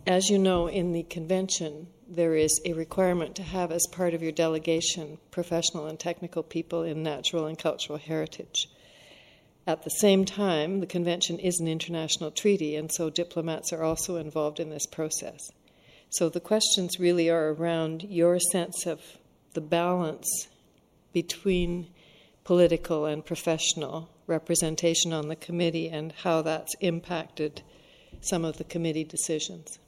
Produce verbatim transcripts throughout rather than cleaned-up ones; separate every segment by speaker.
Speaker 1: as you know, in the convention, there is a requirement to have as part of your delegation professional and technical people in natural and cultural heritage. At the same time, the convention is an international treaty, and so diplomats are also involved in this process. So the questions really are around your sense of the balance between political and professional representation on the committee and how that's impacted some of the committee decisions.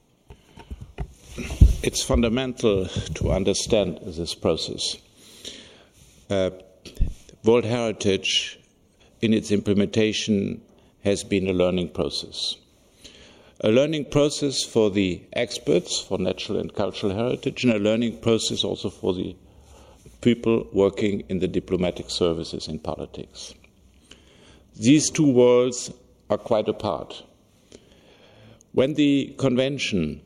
Speaker 2: It's fundamental to understand this process. Uh, World Heritage, in its implementation, has been a learning process. A learning process for the experts for natural and cultural heritage, and a learning process also for the people working in the diplomatic services in politics. These two worlds are quite apart. When the convention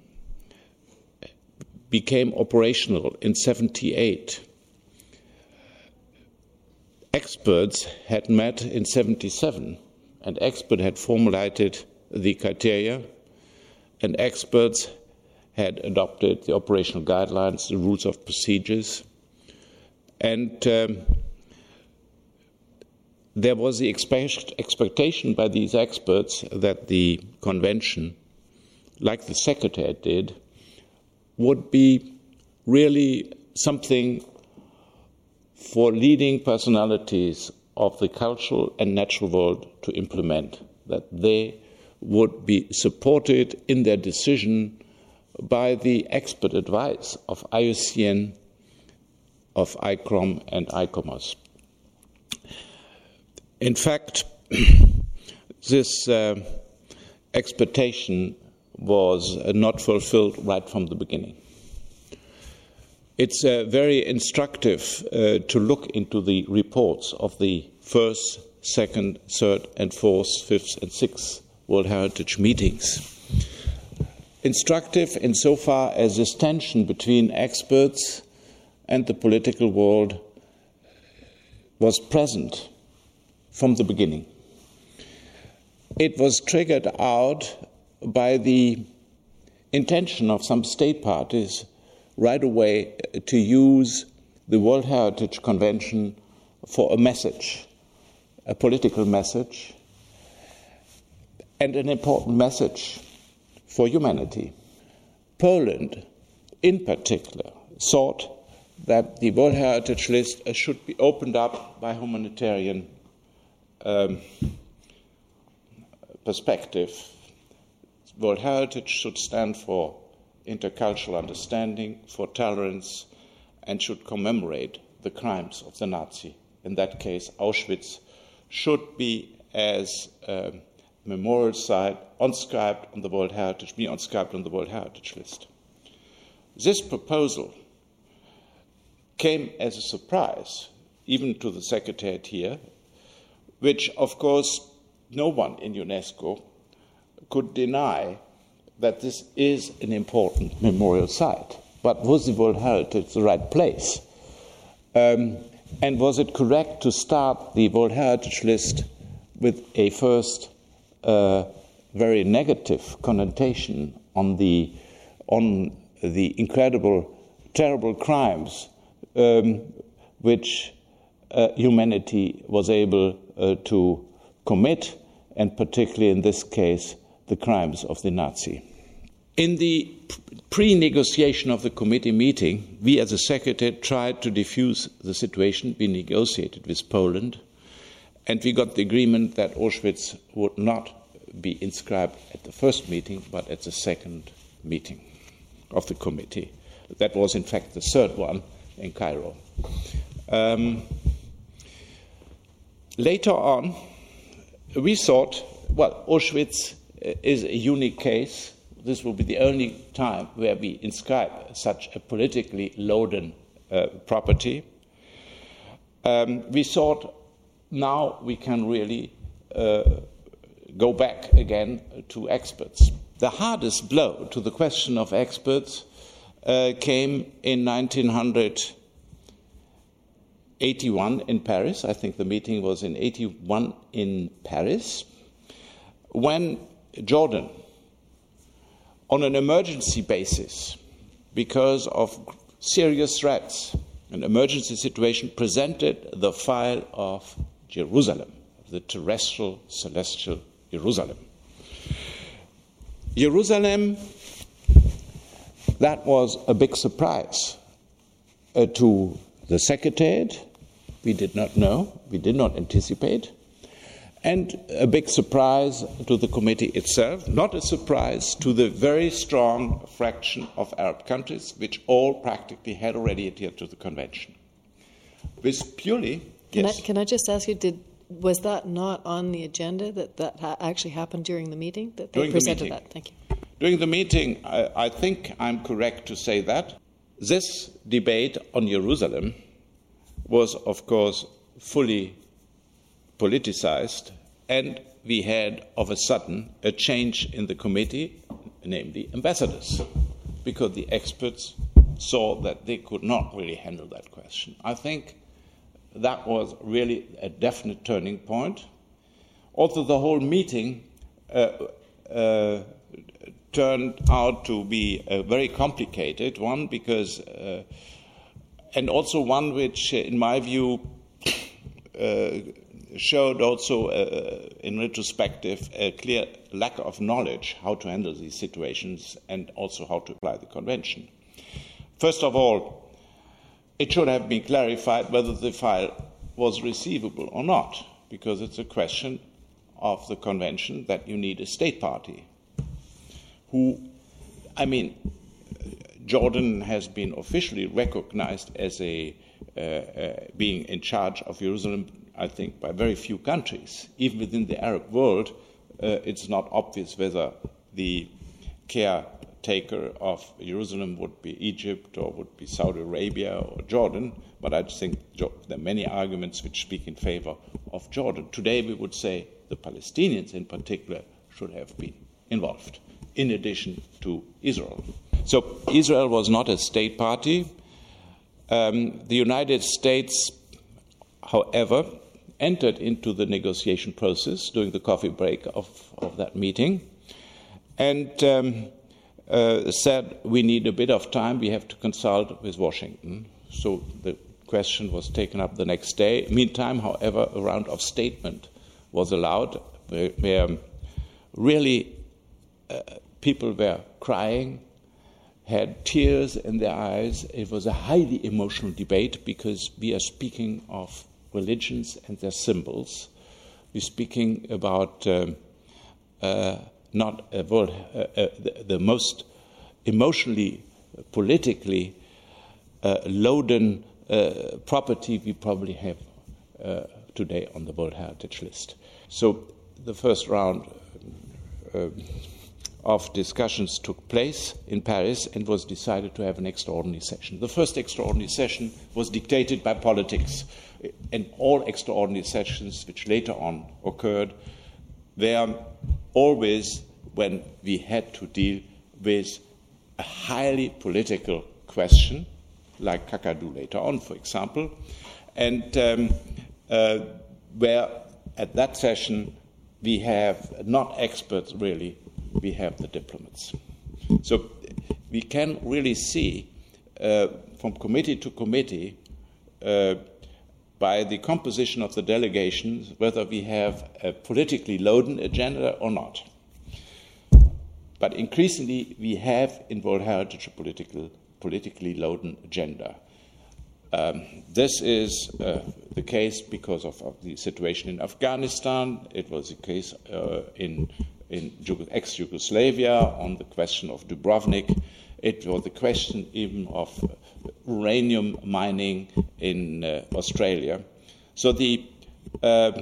Speaker 2: became operational in seventy-eight, experts had met in seventy-seven, and experts had formulated the criteria, and experts had adopted the operational guidelines, the rules of procedures, and um, there was the expect- expectation by these experts that the convention, like the Secretariat did, would be really something for leading personalities of the cultural and natural world to implement, that they would be supported in their decision by the expert advice of I U C N, of I C R O M and ICOMOS. In fact, this uh, expectation was uh, not fulfilled right from the beginning. It's uh, very instructive uh, to look into the reports of the first, second, third, and fourth, fifth, and sixth World Heritage meetings. Instructive insofar as this tension between experts and the political world was present from the beginning. It was triggered out by the intention of some state parties right away to use the World Heritage Convention for a message, a political message, and an important message for humanity. Poland, in particular, thought that the World Heritage List should be opened up by humanitarian um, perspective. World Heritage should stand for intercultural understanding, for tolerance, and should commemorate the crimes of the Nazi. In that case, Auschwitz should be as a memorial site inscribed on the World Heritage, be inscribed on the World Heritage List. This proposal came as a surprise, even to the Secretariat here, which, of course, no one in UNESCO could deny that this is an important memorial site. But was the World Heritage the right place? Um, and was it correct to start the World Heritage List with a first uh, very negative connotation on the, on the incredible, terrible crimes um, which uh, humanity was able uh, to commit, and particularly in this case, the crimes of the Nazi. In the pre-negotiation of the committee meeting, we as a Secretariat tried to diffuse the situation. We negotiated with Poland, and we got the agreement that Auschwitz would not be inscribed at the first meeting, but at the second meeting of the committee. That was, in fact, the third one in Cairo. Um, later on, we thought, well, Auschwitz is a unique case. This will be the only time where we inscribe such a politically loaded uh, property. Um, we thought now we can really uh, go back again to experts. The hardest blow to the question of experts uh, came in nineteen eighty-one in Paris. I think the meeting was in eighty-one in Paris, when Jordan on an emergency basis, because of serious threats, an emergency situation, presented the file of Jerusalem, the terrestrial, celestial Jerusalem. Jerusalem, that was a big surprise uh, to the Secretariat. We did not know, we did not anticipate. And a big surprise to the committee itself, not a surprise to the very strong fraction of Arab countries, which all practically had already adhered to the convention. With purely,
Speaker 1: can
Speaker 2: yes.
Speaker 1: I, can I just ask you, did was that not on the agenda, that that ha- actually happened during the meeting, that they
Speaker 2: during
Speaker 1: presented
Speaker 2: the meeting.
Speaker 1: that? Thank you.
Speaker 2: During the meeting, I, I think I'm correct to say that this debate on Jerusalem was, of course, fully politicized, and we had, of a sudden, a change in the committee, namely ambassadors, because the experts saw that they could not really handle that question. I think that was really a definite turning point. Also, the whole meeting uh, uh, turned out to be a very complicated one, because, uh, and also one which, in my view, uh, showed also, uh, in retrospective, a clear lack of knowledge how to handle these situations and also how to apply the convention. First of all, it should have been clarified whether the file was receivable or not, because it's a question of the convention that you need a state party who, I mean, Jordan has been officially recognized as a uh, uh, being in charge of Jerusalem, I think, by very few countries. Even within the Arab world, uh, it's not obvious whether the caretaker of Jerusalem would be Egypt or would be Saudi Arabia or Jordan, but I think there are many arguments which speak in favor of Jordan. Today we would say the Palestinians in particular should have been involved, in addition to Israel. So Israel was not a state party. Um, the United States, however, entered into the negotiation process during the coffee break of, of that meeting and um, uh, said we need a bit of time, we have to consult with Washington. So the question was taken up the next day. Meantime, however, a round of statement was allowed where, where really uh, people were crying, had tears in their eyes. It was a highly emotional debate because we are speaking of religions and their symbols. We're speaking about um, uh, not a world, uh, uh, the, the most emotionally, politically uh, loaded uh, property we probably have uh, today on the World Heritage List. So the first round uh, of discussions took place in Paris and was decided to have an extraordinary session. The first extraordinary session was dictated by politics, and all extraordinary sessions which later on occurred were always when we had to deal with a highly political question, like Kakadu later on, for example, and um, uh, where at that session we have not experts really, we have the diplomats. So we can really see uh, from committee to committee uh, by the composition of the delegations whether we have a politically loaded agenda or not. But increasingly we have in World Heritage a political, politically loaded agenda. Um, this is uh, the case because of, of the situation in Afghanistan. It was the case uh, in in ex-Yugoslavia on the question of Dubrovnik. It was the question even of uranium mining in uh, Australia. So the uh,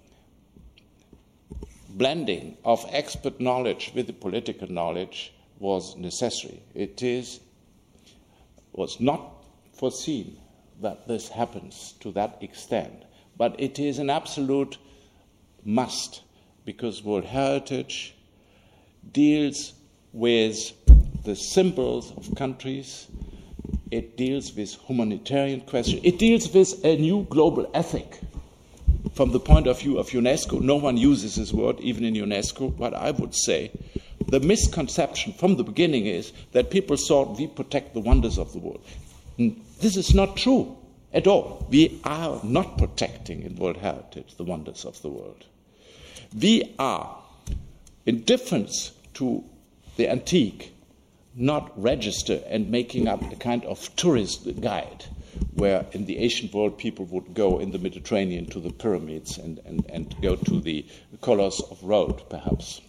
Speaker 2: blending of expert knowledge with the political knowledge was necessary. It is was not foreseen that this happens to that extent, but it is an absolute must, because World Heritage deals with the symbols of countries, it deals with humanitarian questions, it deals with a new global ethic. From the point of view of UNESCO, no one uses this word, even in UNESCO, but I would say the misconception from the beginning is that people thought we protect the wonders of the world. This is not true at all. We are not protecting in World Heritage the wonders of the world. We are, in difference to the antique, not register and making up a kind of tourist guide where in the ancient world people would go in the Mediterranean to the pyramids and, and, and go to the Colossus of Rhodes, perhaps.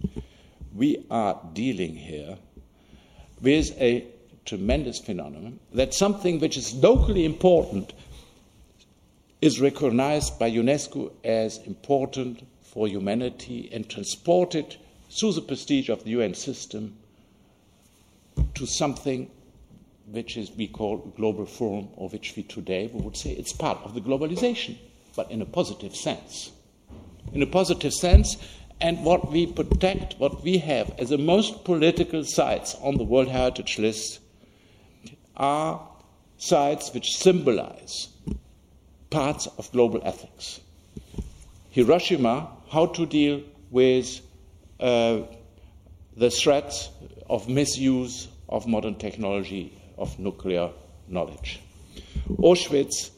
Speaker 2: We are dealing here with a tremendous phenomenon that something which is locally important is recognized by UNESCO as important for humanity and transported through the prestige of the U N system to something which is we call a global forum, or which we today we would say it's part of the globalization, but in a positive sense. In a positive sense, and what we protect, what we have as the most political sites on the World Heritage List are sites which symbolize parts of global ethics. Hiroshima, how to deal with uh, the threats of misuse of modern technology, of nuclear knowledge. Auschwitz,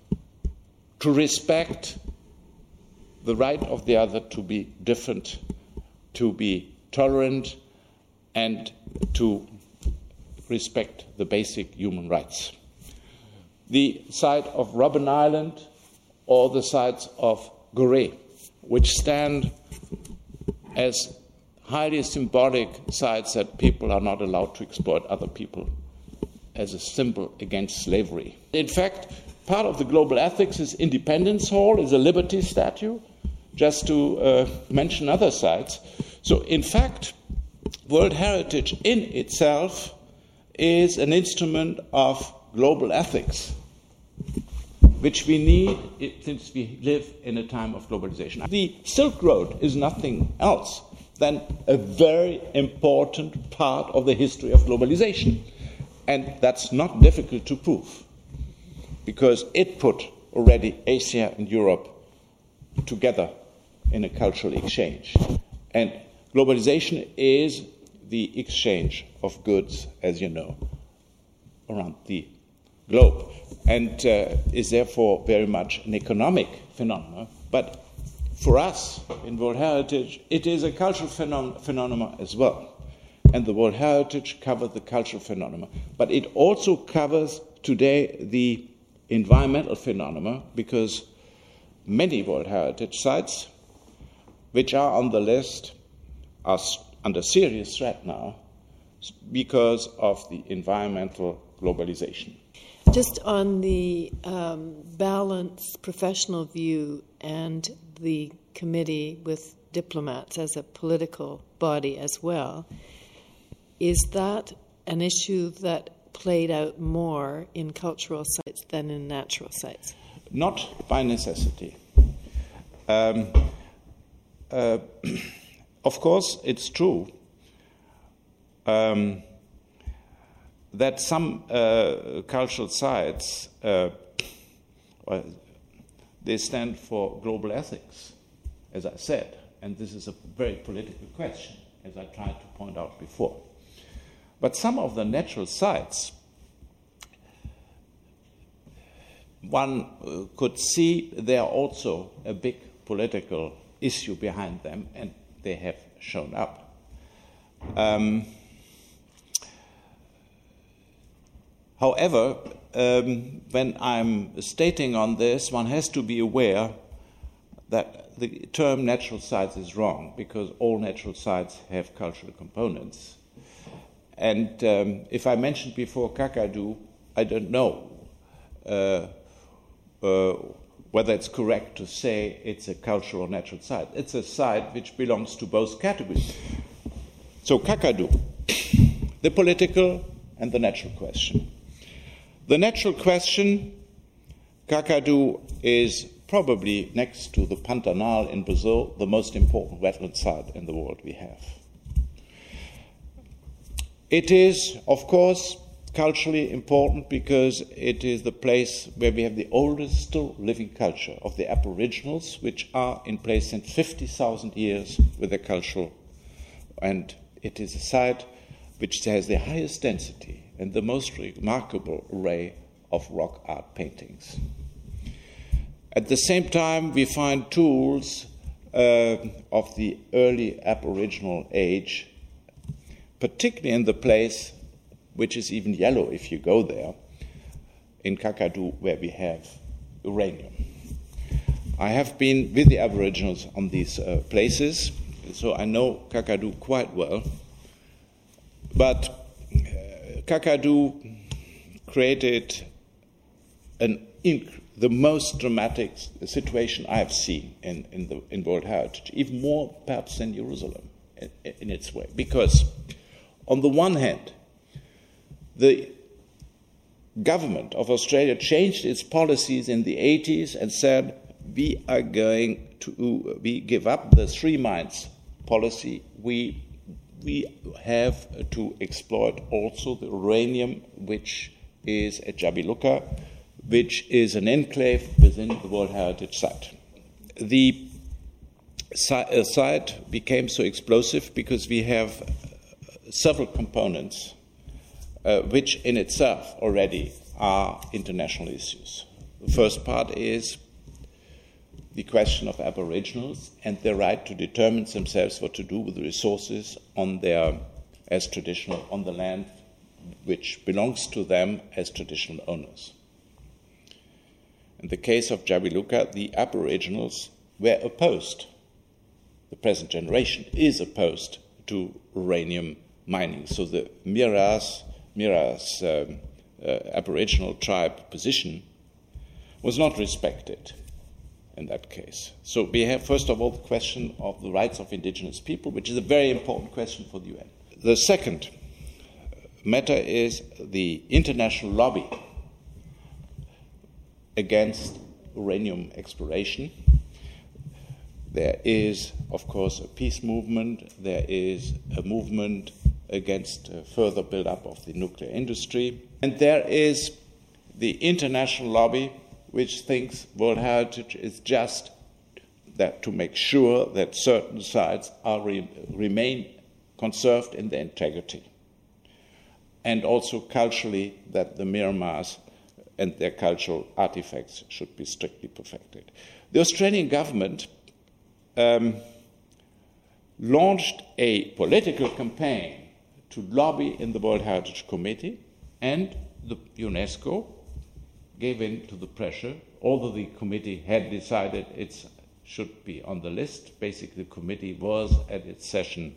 Speaker 2: to respect the right of the other to be different, to be tolerant, and to respect the basic human rights. The site of Robben Island or the sites of Gorée, which stand as highly symbolic sites that people are not allowed to exploit other people, as a symbol against slavery. In fact, part of the global ethics is Independence Hall, is a liberty statue, just to uh, mention other sites. So, in fact, World Heritage in itself is an instrument of global ethics, which we need since we live in a time of globalization. The Silk Road is nothing else than a very important part of the history of globalization. And that's not difficult to prove, because it put already Asia and Europe together in a cultural exchange. And globalization is the exchange of goods, as you know, around the globe, and uh, is therefore very much an economic phenomenon. But for us in World Heritage, it is a cultural phenom- phenomenon as well. And the World Heritage covers the cultural phenomena. But it also covers today the environmental phenomena, because many World Heritage sites which are on the list are under serious threat now because of the environmental globalization.
Speaker 1: Just on the um, balanced professional view and the committee with diplomats as a political body as well, is that an issue that played out more in cultural sites than in natural sites?
Speaker 2: Not by necessity. Um, uh, of course, it's true um, that some uh, cultural sites, uh, they stand for global ethics, as I said, and this is a very political question, as I tried to point out before. But some of the natural sites, one uh, could see there are also a big political issue behind them, and they have shown up. Um, however, um, when I'm stating on this, one has to be aware that the term natural sites is wrong, because all natural sites have cultural components. And um, if I mentioned before Kakadu, I don't know uh, uh, whether it's correct to say it's a cultural or natural site. It's a site which belongs to both categories. So Kakadu, the political and the natural question. The natural question, Kakadu is probably, next to the Pantanal in Brazil, the most important wetland site in the world we have. It is, of course, culturally important because it is the place where we have the oldest still living culture of the Aboriginals, which are in place since fifty thousand years with their cultural and It is a site which has the highest density and the most remarkable array of rock art paintings. At the same time, we find tools uh, of the early Aboriginal age, particularly in the place which is even yellow if you go there, in Kakadu, where we have uranium. I have been with the Aboriginals on these uh, places, so I know Kakadu quite well. But uh, Kakadu created an inc- the most dramatic situation I have seen in, in, the, in World Heritage, even more perhaps than Jerusalem in, in its way. Because on the one hand, the government of Australia changed its policies in the eighties and said, we are going to, we give up the three mines policy. We, we have to exploit also the uranium, which is at Jabiluka, which is an enclave within the World Heritage Site. The site became so explosive because we have several components uh, which in itself already are international issues. The first part is the question of Aboriginals and their right to determine themselves what to do with the resources on their, as traditional, on the land which belongs to them as traditional owners. In the case of Jabiluka, the Aboriginals were opposed. The present generation is opposed to uranium mining. So the Miras, Miras um, uh, Aboriginal tribe position was not respected in that case. So we have, first of all, the question of the rights of indigenous people, which is a very important question for the U N. The second matter is the international lobby against uranium exploration. There is, of course, a peace movement. There is a movement against uh, further build-up of the nuclear industry. And there is the international lobby, which thinks World Heritage is just that to make sure that certain sites are re- remain conserved in their integrity. And also culturally that the Myanmars and their cultural artifacts should be strictly protected. The Australian government um, launched a political campaign to lobby in the World Heritage Committee, and the UNESCO gave in to the pressure, although the committee had decided it should be on the list. Basically, the committee was at its session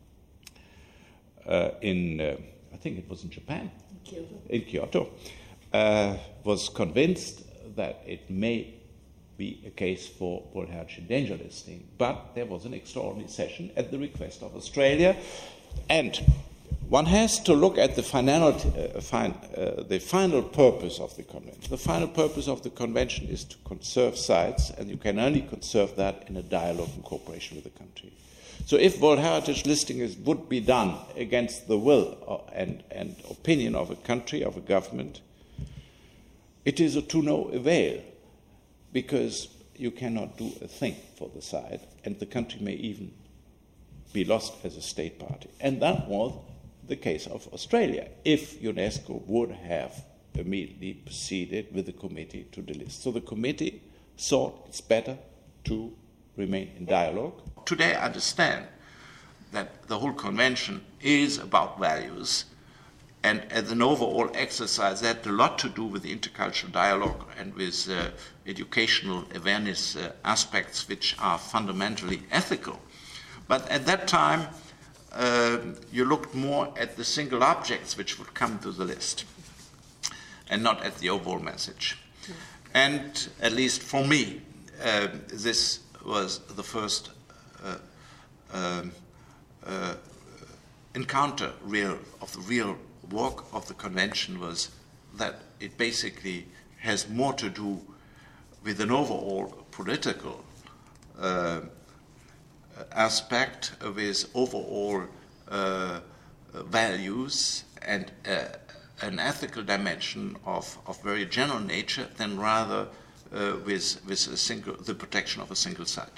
Speaker 2: uh, in, uh, I think it was in Japan, Kyoto. in Kyoto, uh, was convinced that it may be a case for World Heritage Danger listing. But there was an extraordinary session at the request of Australia, and one has to look at the, finality, uh, fin- uh, the final purpose of the convention. The final purpose of the convention is to conserve sites, and you can only conserve that in a dialogue and cooperation with the country. So if World Heritage listing is, would be done against the will and, and opinion of a country, of a government, it is a to no avail, because you cannot do a thing for the site, and the country may even be lost as a state party. And that was the case of Australia, if UNESCO would have immediately proceeded with the committee to delist. So the committee thought it's better to remain in dialogue. Today I understand that the whole convention is about values, and as an overall exercise that had a lot to do with the intercultural dialogue and with uh, educational awareness uh, aspects which are fundamentally ethical. But at that time, uh, you looked more at the single objects which would come to the list and not at the overall message. Mm. And at least for me, uh, this was the first uh, uh, uh, encounter real of the real work of the convention, was that it basically has more to do with an overall political uh, aspect, with overall uh, values and uh, an ethical dimension of, of very general nature, than rather uh, with, with a single, the protection of a single site.